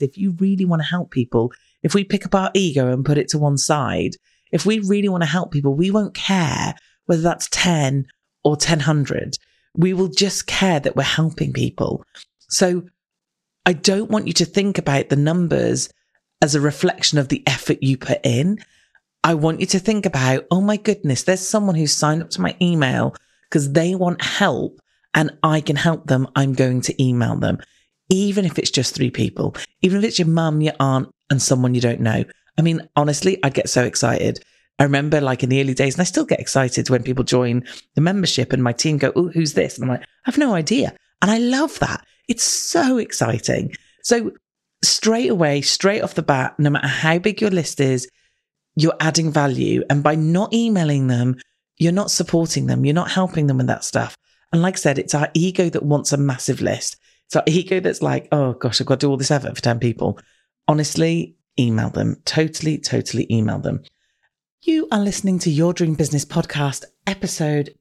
if you really want to help people, if we pick up our ego and put it to one side, if we really want to help people, we won't care whether that's 10 or 1,000. We will just care that we're helping people. So I don't want you to think about the numbers as a reflection of the effort you put in. I want you to think about, oh my goodness, there's someone who's signed up to my email because they want help and I can help them. I'm going to email them. Even if it's just 3 people, even if it's your mum, your aunt, and someone you don't know. I mean, honestly, I'd get so excited. I remember like in the early days, and I still get excited when people join the membership and my team go, oh, who's this? And I'm like, I have no idea. And I love that. It's so exciting. So straight away, straight off the bat, no matter how big your list is, you're adding value. And by not emailing them, you're not supporting them. You're not helping them with that stuff. And like I said, it's our ego that wants a massive list. It's our ego that's like, oh gosh, I've got to do all this effort for 10 people. Honestly, email them. Totally email them. You are listening to Your Dream Business Podcast, episode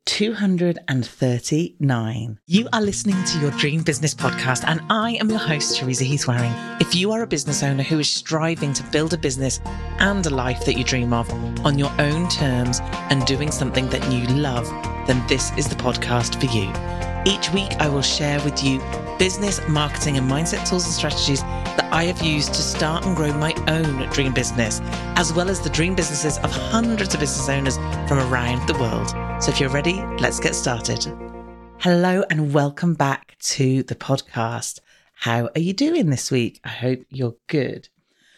239. You are listening to Your Dream Business Podcast, and I am your host, Teresa Heath-Wareing. If you are a business owner who is striving to build a business and a life that you dream of on your own terms and doing something that you love, then this is the podcast for you. Each week, I will share with you business, marketing, and mindset tools and strategies that I have used to start and grow my own dream business, as well as the dream businesses of hundreds of business owners from around the world. So if you're ready, let's get started. Hello and welcome back to the podcast. How are you doing this week? I hope you're good.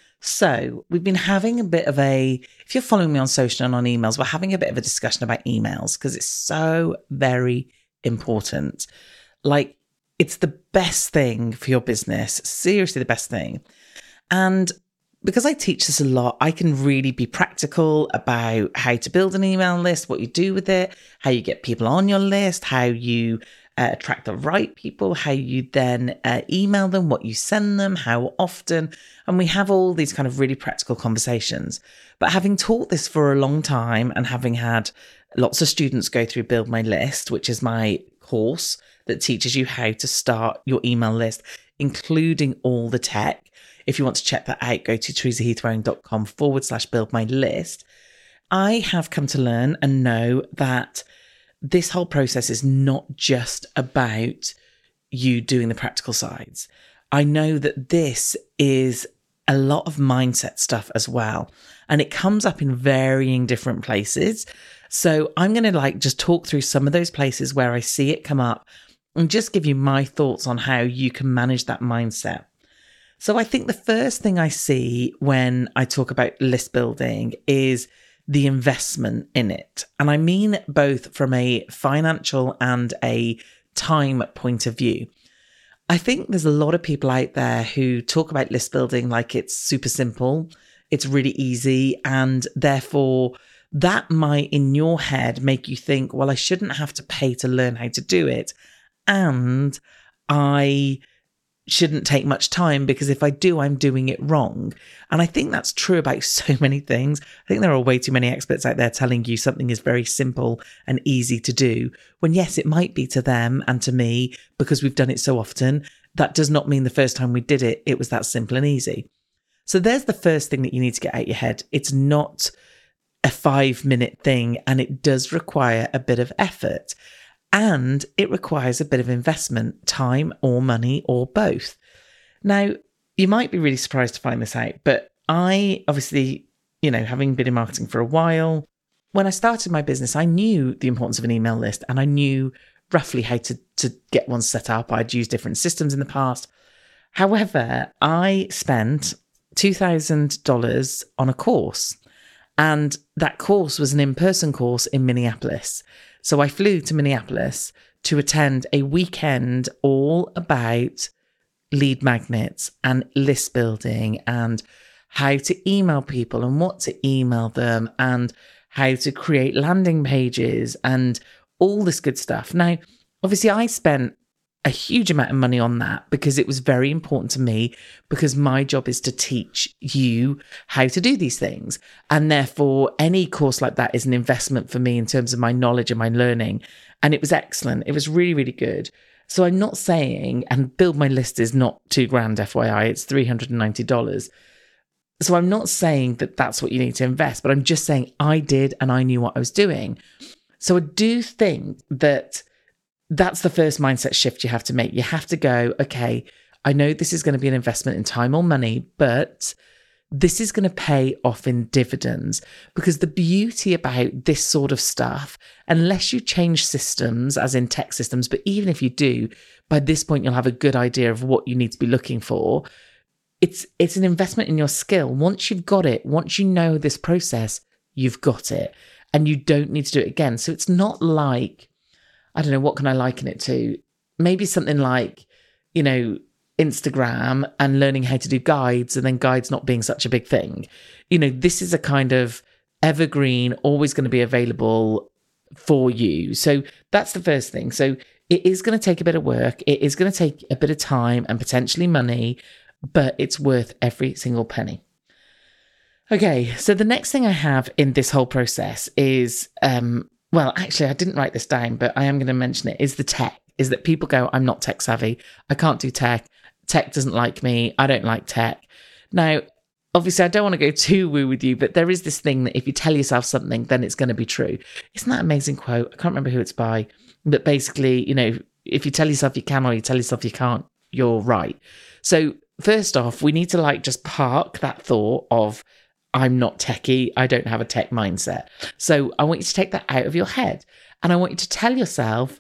So we've been having a bit of if you're following me on social and on emails, we're having a bit of a discussion about emails because it's so very important. Like, it's the best thing for your business, seriously the best thing. And because I teach this a lot, I can really be practical about how to build an email list, what you do with it, how you get people on your list, how you attract the right people, how you then email them, what you send them, how often. And we have all these kind of really practical conversations. But having taught this for a long time and having had lots of students go through Build My List, which is my course that teaches you how to start your email list, including all the tech. If you want to check that out, go to teresaheathwareing.com/build my list. I have come to learn and know that this whole process is not just about you doing the practical sides. I know that this is a lot of mindset stuff as well. And it comes up in varying different places. So I'm going to just talk through some of those places where I see it come up and just give you my thoughts on how you can manage that mindset. So I think the first thing I see when I talk about list building is the investment in it. And I mean both from a financial and a time point of view. I think there's a lot of people out there who talk about list building like it's super simple, it's really easy, and therefore that might in your head make you think, well, I shouldn't have to pay to learn how to do it. And I shouldn't take much time because if I do, I'm doing it wrong. And I think that's true about so many things. I think there are way too many experts out there telling you something is very simple and easy to do, when yes, it might be to them and to me because we've done it so often. That does not mean the first time we did it, it was that simple and easy. So there's the first thing that you need to get out your head. It's not a 5-minute thing, and it does require a bit of effort. And it requires a bit of investment, time or money or both. Now, you might be really surprised to find this out, but I obviously, having been in marketing for a while, when I started my business, I knew the importance of an email list and I knew roughly how to get one set up. I'd used different systems in the past. However, I spent $2,000 on a course, and that course was an in-person course in Minneapolis. So I flew to Minneapolis to attend a weekend all about lead magnets and list building and how to email people and what to email them and how to create landing pages and all this good stuff. Now, obviously, I spent a huge amount of money on that because it was very important to me, because my job is to teach you how to do these things. And therefore, any course like that is an investment for me in terms of my knowledge and my learning. And it was excellent. It was really, really good. So I'm not saying, and Build My List is not $2,000 FYI, it's $390. So I'm not saying that that's what you need to invest, but I'm just saying I did and I knew what I was doing. So I do think that that's the first mindset shift you have to make. You have to go, okay, I know this is going to be an investment in time or money, but this is going to pay off in dividends, because the beauty about this sort of stuff, unless you change systems, as in tech systems, but even if you do, by this point, you'll have a good idea of what you need to be looking for. It's an investment in your skill. Once you've got it, once you know this process, you've got it and you don't need to do it again. So it's not like, I don't know, what can I liken it to? Maybe something like, Instagram and learning how to do guides, and then guides not being such a big thing. This is a kind of evergreen, always going to be available for you. So that's the first thing. So it is going to take a bit of work. It is going to take a bit of time and potentially money, but it's worth every single penny. Okay, so the next thing I have in this whole process is, actually, I didn't write this down, but I am going to mention it, is the tech. Is that people go, I'm not tech savvy. I can't do tech. Tech doesn't like me. I don't like tech. Now, obviously, I don't want to go too woo with you, but there is this thing that if you tell yourself something, then it's going to be true. Isn't that an amazing quote? I can't remember who it's by, but basically, if you tell yourself you can or you tell yourself you can't, you're right. So first off, we need to just park that thought of, I'm not techie, I don't have a tech mindset. So I want you to take that out of your head. And I want you to tell yourself,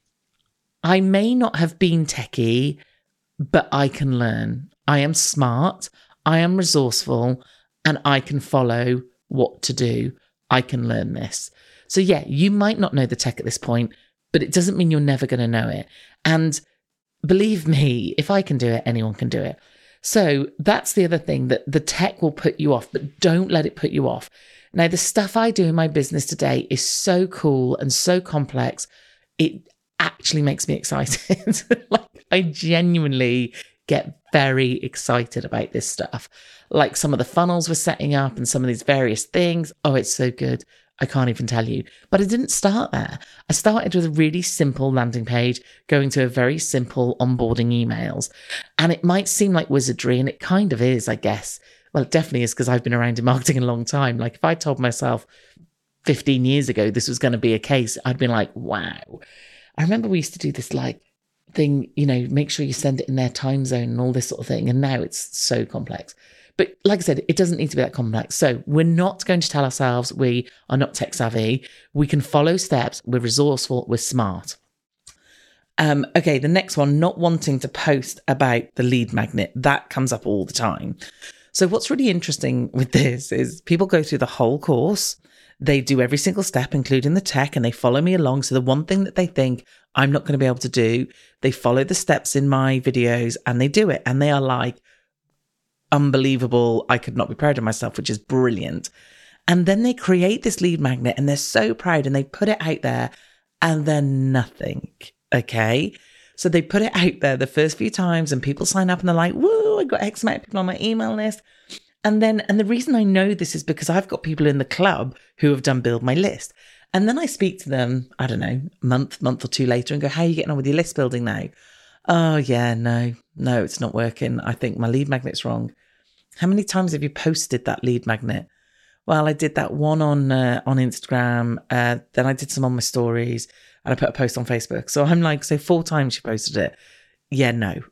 I may not have been techie, but I can learn. I am smart, I am resourceful, and I can follow what to do. I can learn this. So yeah, you might not know the tech at this point, but it doesn't mean you're never going to know it. And believe me, if I can do it, anyone can do it. So that's the other thing, that the tech will put you off, but don't let it put you off. Now, the stuff I do in my business today is so cool and so complex. It actually makes me excited. I genuinely get very excited about this stuff. Like some of the funnels we're setting up and some of these various things. Oh, it's so good. I can't even tell you. But I didn't start there. I started with a really simple landing page, going to a very simple onboarding emails. And it might seem like wizardry, and it kind of is, I guess. Well, it definitely is, because I've been around in marketing a long time. Like if I told myself 15 years ago this was going to be a case, I'd been like, wow. I remember we used to do this thing, make sure you send it in their time zone and all this sort of thing. And now it's so complex. But like I said, it doesn't need to be that complex. So we're not going to tell ourselves we are not tech savvy. We can follow steps. We're resourceful. We're smart. Okay, the next one, not wanting to post about the lead magnet. That comes up all the time. So what's really interesting with this is people go through the whole course. They do every single step, including the tech, and they follow me along. So the one thing that they think I'm not going to be able to do, they follow the steps in my videos and they do it. And they are like, unbelievable. I could not be proud of myself, which is brilliant. And then they create this lead magnet and they're so proud and they put it out there and then nothing. Okay. So they put it out there the first few times and people sign up and they're like, woo, I got X amount of people on my email list. And the reason I know this is because I've got people in the club who have done Build My List. And then I speak to them, I don't know, month or two later and go, how are you getting on with your list building now? Oh yeah, no, it's not working. I think my lead magnet's wrong. How many times have you posted that lead magnet? Well, I did that one on Instagram. Then I did some on my stories and I put a post on Facebook. So I'm like, so 4 times you posted it. Yeah, no.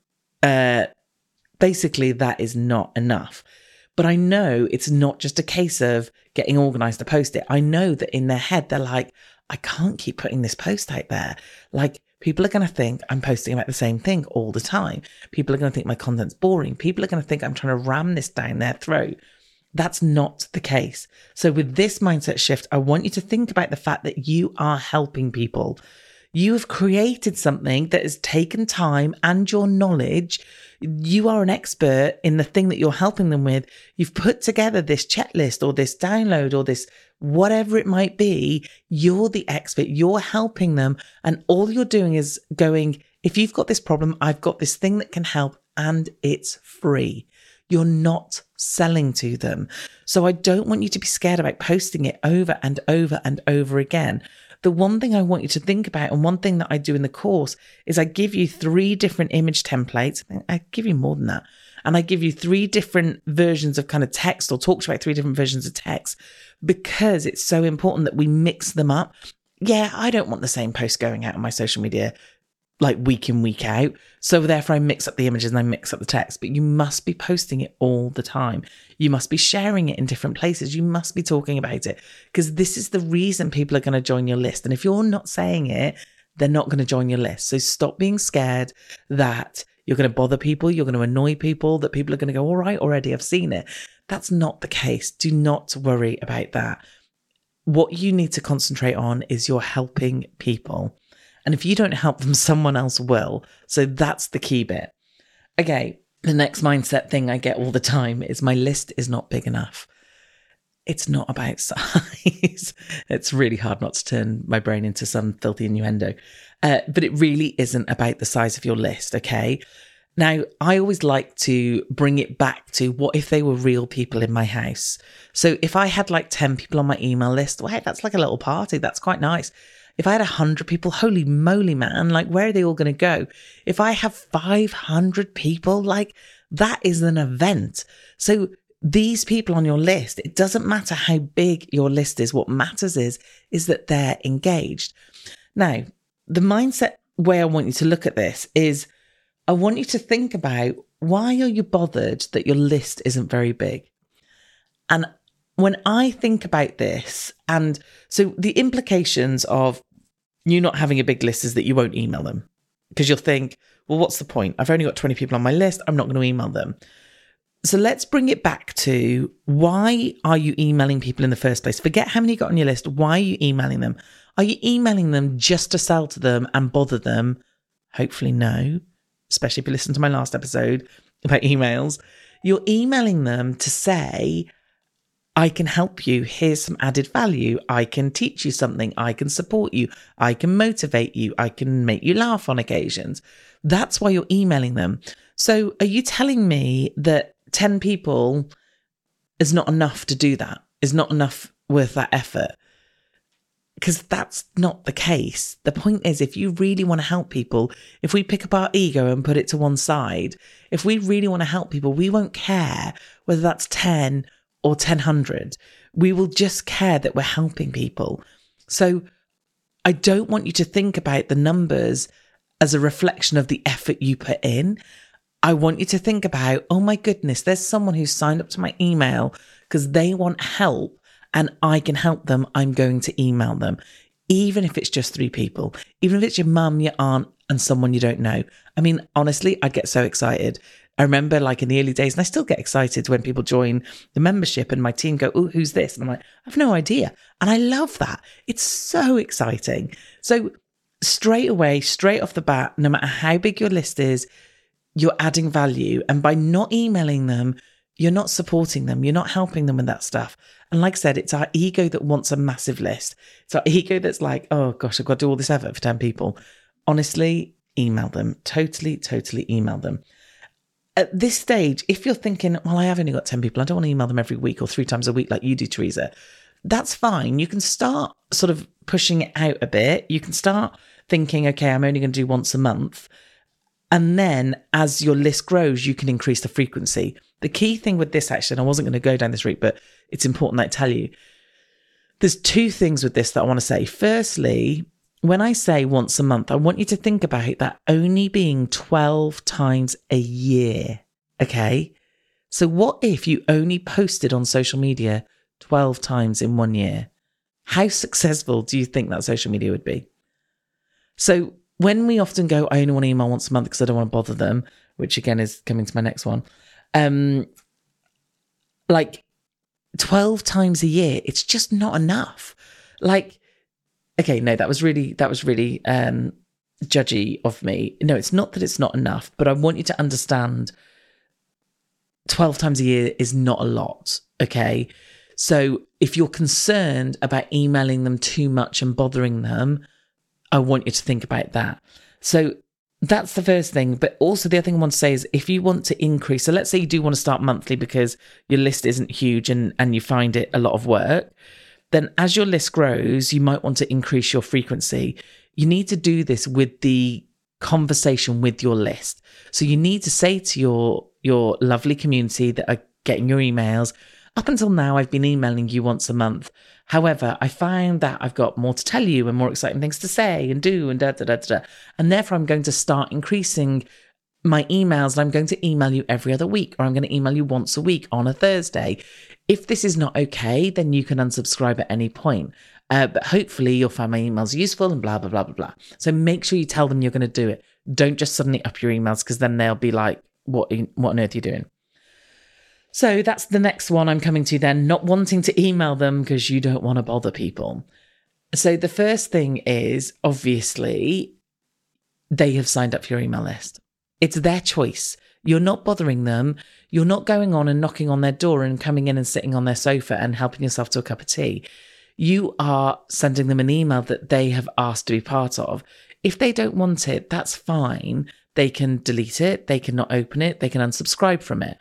Basically, that is not enough. But I know it's not just a case of getting organized to post it. I know that in their head, they're like, I can't keep putting this post out there. Like, people are going to think I'm posting about the same thing all the time. People are going to think my content's boring. People are going to think I'm trying to ram this down their throat. That's not the case. So with this mindset shift, I want you to think about the fact that you are helping people. You have created something that has taken time and your knowledge. You are an expert in the thing that you're helping them with. You've put together this checklist or this download or this whatever it might be. You're the expert. You're helping them. And all you're doing is going, if you've got this problem, I've got this thing that can help and it's free. You're not selling to them. So I don't want you to be scared about posting it over and over and over again. the one thing I want you to think about, and one thing that I do in the course, is I give you 3 different image templates. I give you more than that. And I give you 3 different versions of kind of text, or talk about 3 different versions of text, because it's so important that we mix them up. Yeah, I don't want the same post going out on my social media like week in, week out. So therefore I mix up the images and I mix up the text, but you must be posting it all the time. You must be sharing it in different places. You must be talking about it, because this is the reason people are going to join your list. And if you're not saying it, they're not going to join your list. So stop being scared that you're going to bother people, you're going to annoy people, that people are going to go, all right, already, I've seen it. That's not the case. Do not worry about that. What you need to concentrate on is you're helping people. And if you don't help them, someone else will. So that's the key bit. Okay, the next mindset thing I get all the time is my list is not big enough. It's not about size. It's really hard not to turn my brain into some filthy innuendo. But it really isn't about the size of your list, okay? Now, I always like to bring it back to what if they were real people in my house? So if I had like 10 people on my email list, well, hey, that's like a little party. That's quite nice. If I had 100 people, holy moly, man, like where are they all going to go? If I have 500 people, like that is an event. So these people on your list, it doesn't matter how big your list is. What matters is that they're engaged. Now, the mindset way I want you to look at this is I want you to think about, why are you bothered that your list isn't very big? And when I think about this, and so the implications of you not having a big list is that you won't email them, because you'll think, well, what's the point? I've only got 20 people on my list. I'm not going to email them. So let's bring it back to, why are you emailing people in the first place? Forget how many you got on your list. Why are you emailing them? Are you emailing them just to sell to them and bother them? Hopefully no, especially if you listen to my last episode about emails. You're emailing them to say, I can help you. Here's some added value. I can teach you something. I can support you. I can motivate you. I can make you laugh on occasions. That's why you're emailing them. So are you telling me that 10 people is not enough to do that? Is not enough worth that effort? Because that's not the case. The point is, if you really want to help people, if we pick up our ego and put it to one side, if we really want to help people, we won't care whether that's 10 or 1,000. We will just care that we're helping people. So I don't want you to think about the numbers as a reflection of the effort you put in. I want you to think about, oh my goodness, there's someone who's signed up to my email because they want help and I can help them. I'm going to email them. Even if it's just 3 people, even if it's your mum, your aunt, and someone you don't know. I mean, honestly, I get so excited. I remember like in the early days, and I still get excited when people join the membership and my team go, oh, who's this? And I'm like, I have no idea. And I love that. It's so exciting. So straight away, straight off the bat, no matter how big your list is, you're adding value. And by not emailing them, you're not supporting them. You're not helping them with that stuff. And like I said, it's our ego that wants a massive list. It's our ego that's like, oh gosh, I've got to do all this effort for 10 people. Honestly, email them. Totally email them. At this stage, if you're thinking, well, I have only got 10 people, I don't want to email them every week or 3 times a week like you do, Teresa, that's fine. You can start sort of pushing it out a bit. You can start thinking, okay, I'm only going to do once a month. And then as your list grows, you can increase the frequency. The key thing with this, actually, and I wasn't going to go down this route, but it's important that I tell you, there's 2 things with this that I want to say. Firstly, when I say once a month, I want you to think about that only being 12 times a year, okay? So what if you only posted on social media 12 times in 1 year? How successful do you think that social media would be? So when we often go, I only want to email once a month because I don't want to bother them, which again is coming to my next one, like 12 times a year, it's just not enough. Like, okay, no, that was really judgy of me. No, it's not that it's not enough, but I want you to understand 12 times a year is not a lot, okay? So if you're concerned about emailing them too much and bothering them, I want you to think about that. So that's the first thing. But also the other thing I want to say is, if you want to increase, so let's say you do want to start monthly because your list isn't huge and you find it a lot of work, then as your list grows, you might want to increase your frequency. You need to do this with the conversation with your list. So you need to say to your lovely community that are getting your emails, up until now, I've been emailing you once a month. However, I found that I've got more to tell you and more exciting things to say and do and da. And therefore, I'm going to start increasing my emails, and I'm going to email you every other week, or I'm going to email you once a week on a Thursday. If this is not okay, then you can unsubscribe at any point. But hopefully you'll find my emails useful and blah, blah, blah, blah, blah. So make sure you tell them you're going to do it. Don't just suddenly up your emails, because then they'll be like, what on earth are you doing? So that's the next one I'm coming to then, not wanting to email them because you don't want to bother people. So the first thing is, obviously, they have signed up for your email list. It's their choice. You're not bothering them. You're not going on and knocking on their door and coming in and sitting on their sofa and helping yourself to a cup of tea. You are sending them an email that they have asked to be part of. If they don't want it, that's fine. They can delete it. They can not open it. They can unsubscribe from it.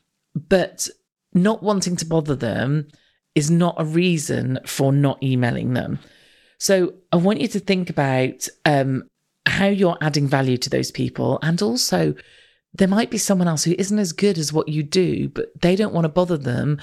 But not wanting to bother them is not a reason for not emailing them. So I want you to think about how you're adding value to those people. And also, there might be someone else who isn't as good as what you do, but they don't want to bother them.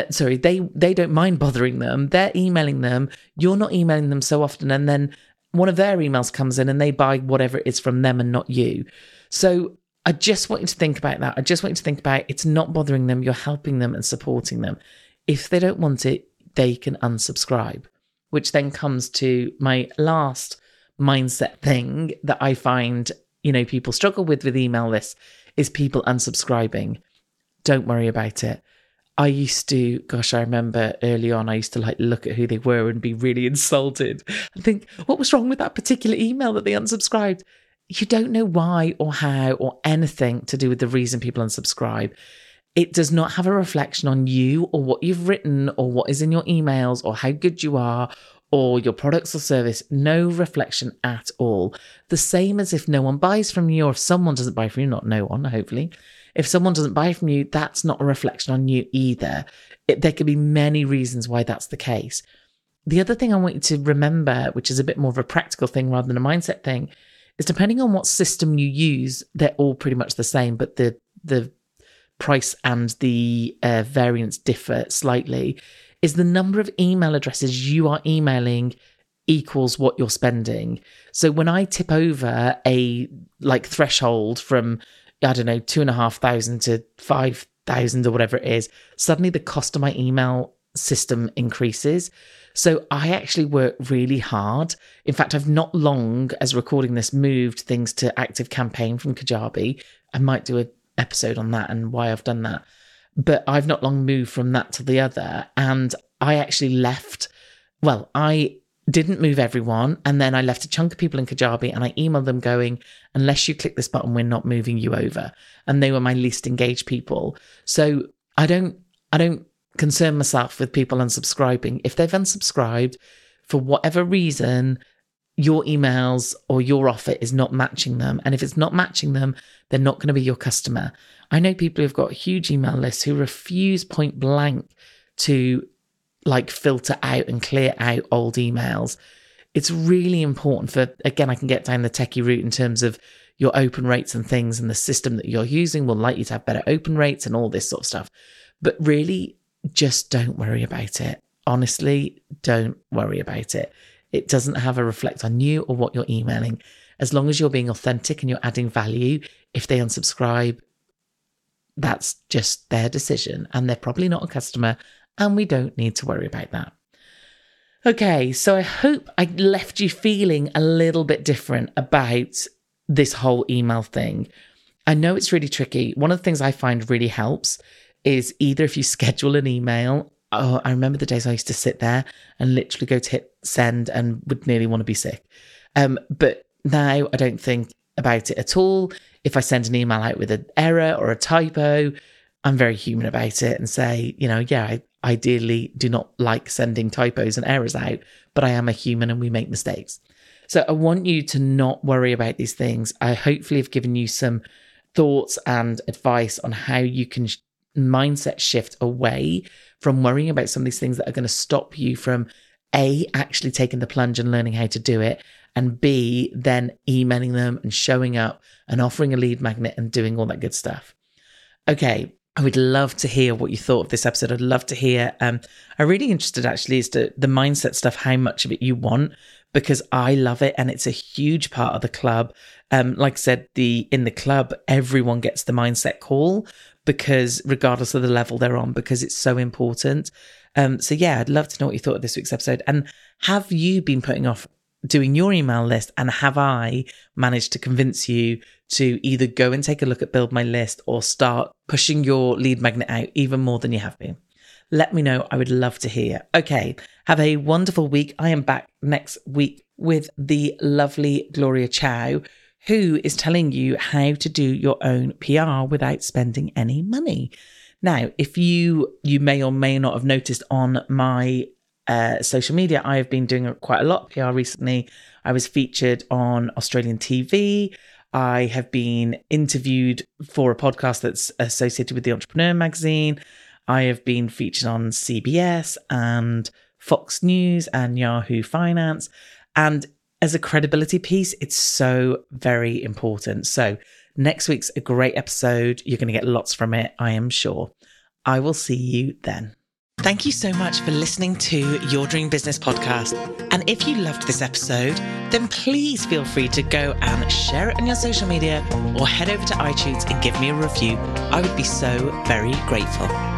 They don't mind bothering them. They're emailing them. You're not emailing them so often. And then one of their emails comes in and they buy whatever it is from them and not you. So I just want you to think about that. I just want you to think about it's not bothering them. You're helping them and supporting them. If they don't want it, they can unsubscribe, which then comes to my last mindset thing that I find, people struggle with email lists is people unsubscribing. Don't worry about it. I remember early on, I used to look at who they were and be really insulted and think, what was wrong with that particular email that they unsubscribed? You don't know why or how or anything to do with the reason people unsubscribe. It does not have a reflection on you or what you've written or what is in your emails or how good you are or your products or service. No reflection at all. The same as if no one buys from you, or if someone doesn't buy from you, not no one, hopefully. If someone doesn't buy from you, that's not a reflection on you either. There could be many reasons why that's the case. The other thing I want you to remember, which is a bit more of a practical thing rather than a mindset thing, is depending on what system you use, they're all pretty much the same, but the price and the variance differ slightly, is the number of email addresses you are emailing equals what you're spending. So when I tip over a threshold from, 2,500 to 5,000 or whatever it is, suddenly the cost of my email system increases. So I actually work really hard. In fact, I've not long, as recording this, moved things to ActiveCampaign from Kajabi. I might do an episode on that and why I've done that. But I've not long moved from that to the other. And I actually I didn't move everyone. And then I left a chunk of people in Kajabi and I emailed them going, unless you click this button, we're not moving you over. And they were my least engaged people. So I don't concern myself with people unsubscribing. If they've unsubscribed for whatever reason, your emails or your offer is not matching them. And if it's not matching them, they're not going to be your customer. I know people who've got huge email lists who refuse point blank to filter out and clear out old emails. It's really important I can get down the techie route in terms of your open rates and things, and the system that you're using will like you to have better open rates and all this sort of stuff. But really, just don't worry about it. Honestly, don't worry about it. It doesn't have a reflect on you or what you're emailing. As long as you're being authentic and you're adding value, if they unsubscribe, that's just their decision and they're probably not a customer, and we don't need to worry about that. Okay, so I hope I left you feeling a little bit different about this whole email thing. I know it's really tricky. One of the things I find really helps is either if you schedule an email. I remember the days I used to sit there and literally go to hit send and would nearly want to be sick. But now I don't think about it at all. If I send an email out with an error or a typo, I'm very human about it and say, I ideally do not like sending typos and errors out, but I am a human and we make mistakes. So I want you to not worry about these things. I hopefully have given you some thoughts and advice on how you can mindset shift away from worrying about some of these things that are going to stop you from A, actually taking the plunge and learning how to do it, and B, then emailing them and showing up and offering a lead magnet and doing all that good stuff. Okay, I would love to hear what you thought of this episode. I'd love to hear. I'm really interested actually as to the mindset stuff, how much of it you want, because I love it and it's a huge part of the club. Like I said, in the club, everyone gets the mindset call because regardless of the level they're on, because it's so important. So yeah, I'd love to know what you thought of this week's episode. And have you been putting off doing your email list, and have I managed to convince you to either go and take a look at Build My List or start pushing your lead magnet out even more than you have been? Let me know. I would love to hear. Okay, have a wonderful week. I am back next week with the lovely Gloria Chow, who is telling you how to do your own PR without spending any money. Now, if you may or may not have noticed on my social media, I have been doing quite a lot of PR recently. I was featured on Australian TV. I have been interviewed for a podcast that's associated with the Entrepreneur magazine. I have been featured on CBS and Fox News and Yahoo Finance. And as a credibility piece, it's so very important. So next week's a great episode. You're going to get lots from it, I am sure. I will see you then. Thank you so much for listening to Your Dream Business podcast. And if you loved this episode, then please feel free to go and share it on your social media or head over to iTunes and give me a review. I would be so very grateful.